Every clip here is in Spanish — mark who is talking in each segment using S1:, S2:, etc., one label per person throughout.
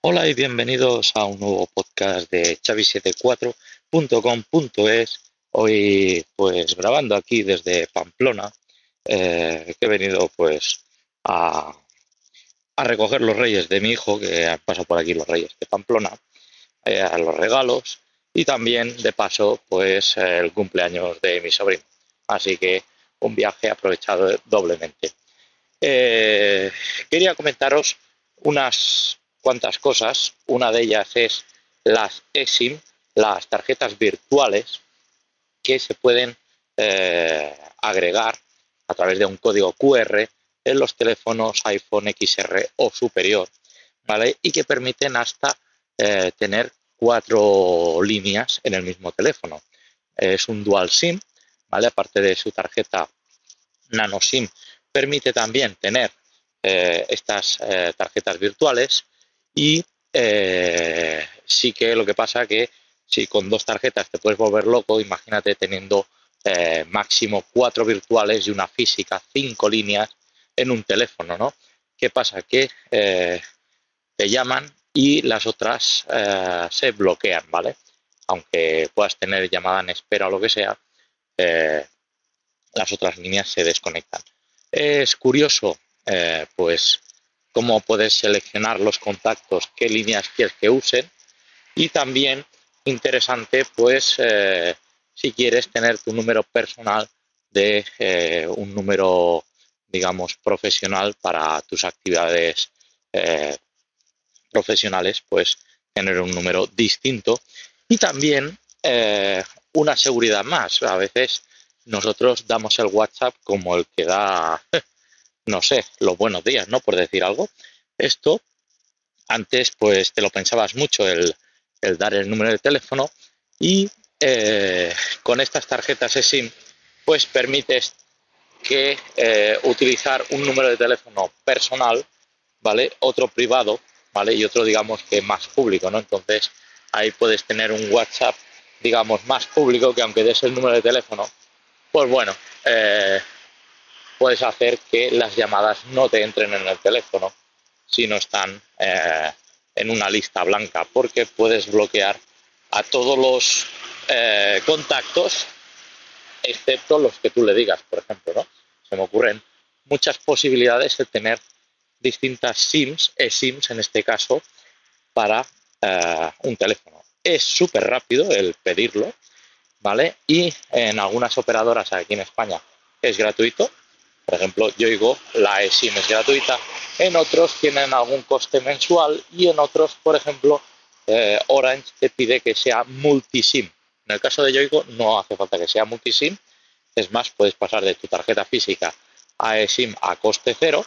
S1: Hola y bienvenidos a un nuevo podcast de xavi74.com.es. Hoy pues grabando aquí desde Pamplona, que he venido pues a, a recoger los reyes de mi hijo, que han pasado por aquí los reyes de Pamplona, a los regalos y también de paso pues el cumpleaños de mi sobrino. Así que un viaje aprovechado doblemente. Eh, Quería comentaros unas cuantas cosas. Una de ellas es las eSIM, las tarjetas virtuales que se pueden agregar a través de un código QR en los teléfonos iPhone XR o superior, ¿vale? Y que permiten hasta tener 4 líneas en el mismo teléfono. Es un dual SIM, ¿vale? Aparte de su tarjeta Nano SIM, permite también tener estas tarjetas virtuales y sí que lo que pasa que si con 2 tarjetas te puedes volver loco, imagínate teniendo máximo 4 virtuales y una física, 5 líneas en un teléfono, ¿no? ¿Qué pasa? Que te llaman y las otras se bloquean, ¿vale? Aunque puedas tener llamada en espera o lo que sea, eh, las otras líneas se desconectan. Es curioso, pues, cómo puedes seleccionar los contactos, qué líneas quieres que usen y también interesante, pues, si quieres tener tu número personal de un número, digamos, profesional para tus actividades profesionales, pues tener un número distinto y también una seguridad más. A veces nosotros damos el WhatsApp como el que da, no sé, los buenos días, ¿no? Por decir algo. Esto antes pues te lo pensabas mucho el dar el número de teléfono y con estas tarjetas eSIM pues permites que utilizar un número de teléfono personal, ¿vale? Otro privado, ¿vale? Y otro, digamos, que más público, ¿no? Entonces, ahí puedes tener un WhatsApp, digamos, más público que aunque des el número de teléfono, pues bueno, puedes hacer que las llamadas no te entren en el teléfono si no están en una lista blanca, porque puedes bloquear a todos los contactos excepto los que tú le digas, por ejemplo, ¿no? Se me ocurren muchas posibilidades de tener distintas SIMs, eSIMs en este caso, para un teléfono. Es súper rápido el pedirlo, ¿vale? Y en algunas operadoras aquí en España es gratuito. Por ejemplo, Yoigo, la eSIM es gratuita. En otros tienen algún coste mensual y en otros, por ejemplo, Orange te pide que sea multisim. En el caso de Yoigo no hace falta que sea multisim. Es más, puedes pasar de tu tarjeta física a eSIM a coste cero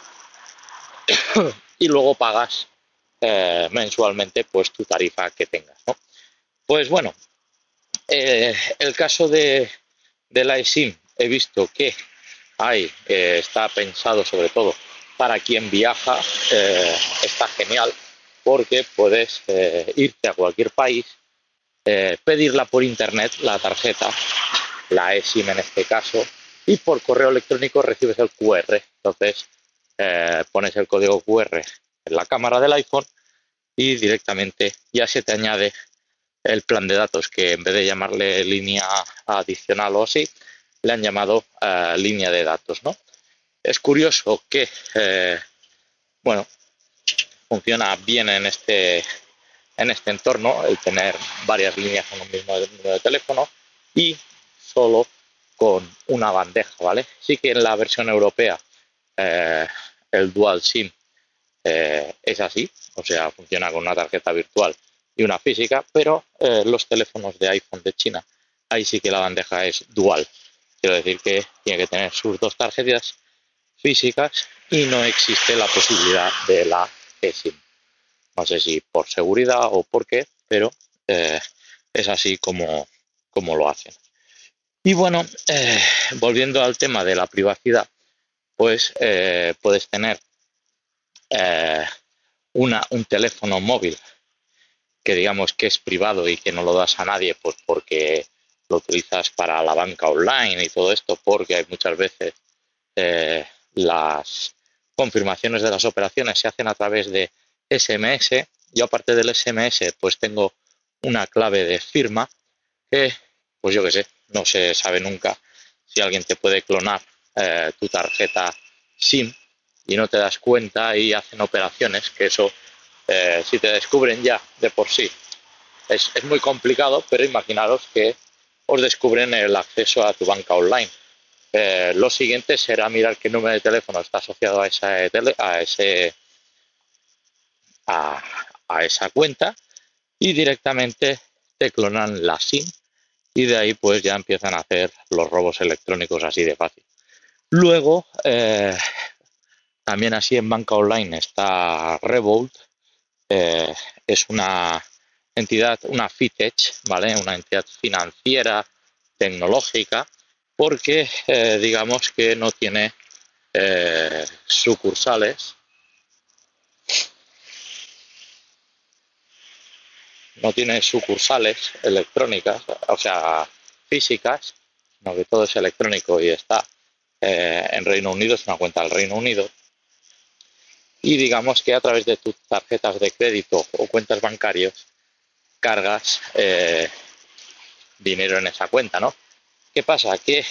S1: y luego pagas mensualmente pues tu tarifa que tengas, ¿no? Pues bueno, el caso de la eSIM he visto que está pensado sobre todo para quien viaja, está genial porque puedes irte a cualquier país, pedirla por internet, la tarjeta, la eSIM en este caso, y por correo electrónico recibes el QR. Entonces pones el código QR en la cámara del iPhone y directamente ya se te añade el plan de datos, que en vez de llamarle línea adicional o así, le han llamado línea de datos, ¿no? Es curioso que, bueno, funciona bien en este entorno el tener varias líneas con un mismo número de teléfono y solo con una bandeja, ¿vale? Sí que en la versión europea eh, el Dual SIM es así, o sea, funciona con una tarjeta virtual y una física, pero los teléfonos de iPhone de China, ahí sí que la bandeja es dual. Quiero decir que tiene que tener sus 2 tarjetas físicas y no existe la posibilidad de la eSIM. No sé si por seguridad o por qué, pero eh, es así como lo hacen. Y bueno, volviendo al tema de la privacidad, pues puedes tener eh, un teléfono móvil que digamos que es privado y que no lo das a nadie, pues porque lo utilizas para la banca online y todo esto, porque hay muchas veces las confirmaciones de las operaciones se hacen a través de SMS, yo aparte del SMS, pues tengo una clave de firma que, pues yo qué sé, no se sabe nunca si alguien te puede clonar tu tarjeta SIM y no te das cuenta y hacen operaciones, que eso, si te descubren ya de por sí, es muy complicado, pero imaginaros que os descubren el acceso a tu banca online. Lo siguiente será mirar qué número de teléfono está asociado a a, a esa cuenta y directamente te clonan la SIM y de ahí pues ya empiezan a hacer los robos electrónicos así de fácil. Luego, también así en banca online está Revolut, es una entidad, una fintech, ¿vale? Una entidad financiera, tecnológica, porque digamos que no tiene sucursales, no tiene sucursales electrónicas, o sea, físicas, sino que todo es electrónico y está en Reino Unido, es una cuenta del Reino Unido, y digamos que a través de tus tarjetas de crédito o cuentas bancarias cargas dinero en esa cuenta, ¿no? ¿Qué pasa? Que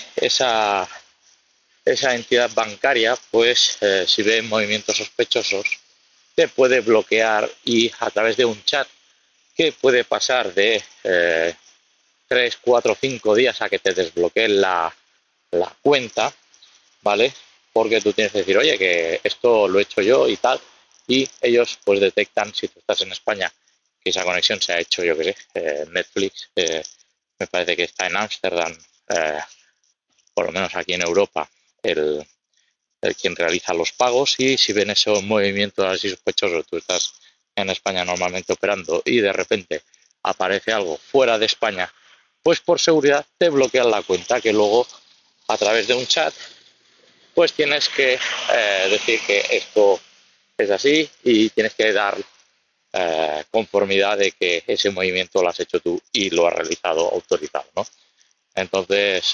S1: esa entidad bancaria, pues si ve movimientos sospechosos, te puede bloquear y a través de un chat que puede pasar de 3, 4, 5 días a que te desbloqueen la cuenta, ¿vale? Porque tú tienes que decir, oye, que esto lo he hecho yo y tal, y ellos pues detectan si tú estás en España, que esa conexión se ha hecho, yo qué sé, Netflix, me parece que está en Ámsterdam, eh, por lo menos aquí en Europa, el, quien realiza los pagos, y si ven esos movimientos así sospechosos, tú estás en España normalmente operando y de repente aparece algo fuera de España, pues por seguridad te bloquean la cuenta, que luego a través de un chat pues tienes que decir que esto es así y tienes que dar conformidad de que ese movimiento lo has hecho tú y lo has realizado autorizado, ¿no? Entonces,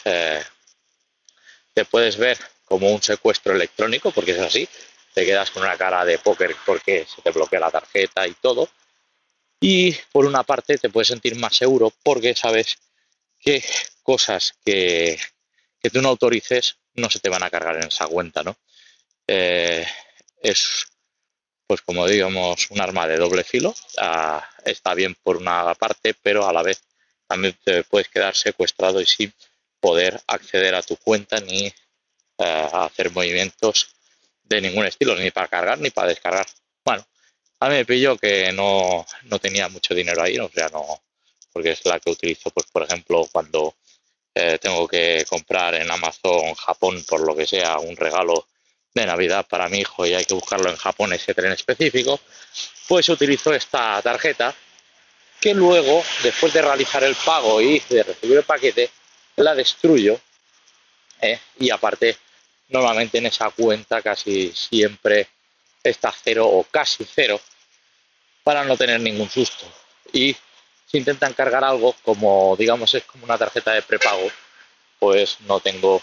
S1: te puedes ver como un secuestro electrónico, porque es así, te quedas con una cara de póker porque se te bloquea la tarjeta y todo, y por una parte te puedes sentir más seguro porque sabes que cosas que tú no autorices no se te van a cargar en esa cuenta, ¿no? Eh, es, pues como digamos, un arma de doble filo. Está bien por una parte, pero a la vez también te puedes quedar secuestrado y sin poder acceder a tu cuenta ni hacer movimientos de ningún estilo, ni para cargar ni para descargar. Bueno, a mí me pilló que no tenía mucho dinero ahí, o sea, no, porque es la que utilizo, pues por ejemplo, cuando tengo que comprar en Amazon Japón, por lo que sea, un regalo de Navidad para mi hijo y hay que buscarlo en Japón, ese tren específico, pues utilizo esta tarjeta que luego, después de realizar el pago y de recibir el paquete, la destruyo, y aparte, normalmente en esa cuenta casi siempre está cero o casi cero para no tener ningún susto. Y si intentan cargar algo, como digamos es como una tarjeta de prepago, pues no tengo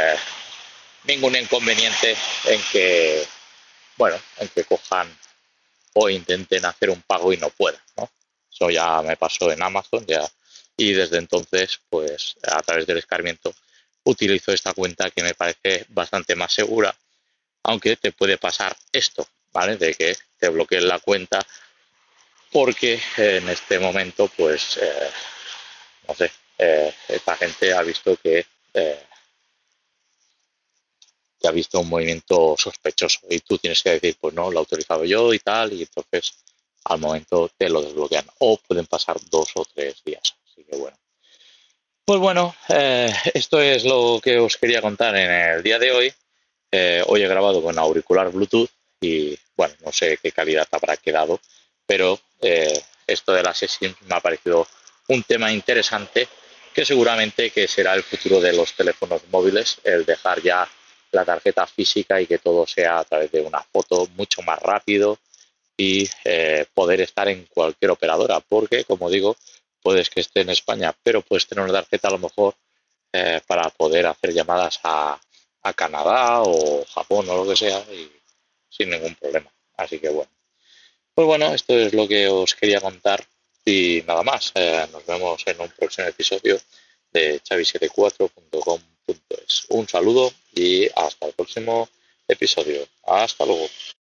S1: ningún inconveniente en que, bueno, en que cojan o intenten hacer un pago y no puedan, ¿no? Eso ya me pasó en Amazon ya, y desde entonces, pues a través del escarmiento, utilizo esta cuenta que me parece bastante más segura, aunque te puede pasar esto, ¿vale? De que te bloqueen la cuenta porque en este momento, pues, no sé, esta gente ha visto eh, que ha visto un movimiento sospechoso y tú tienes que decir, pues no, lo he autorizado yo y tal, y entonces al momento te lo desbloquean o pueden pasar 2 o 3 días. Así que bueno. Pues bueno, esto es lo que os quería contar en el día de hoy. Hoy he grabado con auricular Bluetooth y bueno, no sé qué calidad habrá quedado, pero esto de las eSIM me ha parecido un tema interesante que seguramente que será el futuro de los teléfonos móviles, el dejar ya la tarjeta física y que todo sea a través de una foto mucho más rápido y poder estar en cualquier operadora, porque como digo, puedes que esté en España, pero puedes tener una tarjeta a lo mejor para poder hacer llamadas a Canadá o Japón o lo que sea y sin ningún problema. Así que bueno. Pues bueno, esto es lo que os quería contar y nada más. Nos vemos en un próximo episodio de chavi74.com.es. Un saludo y hasta el próximo episodio. Hasta luego.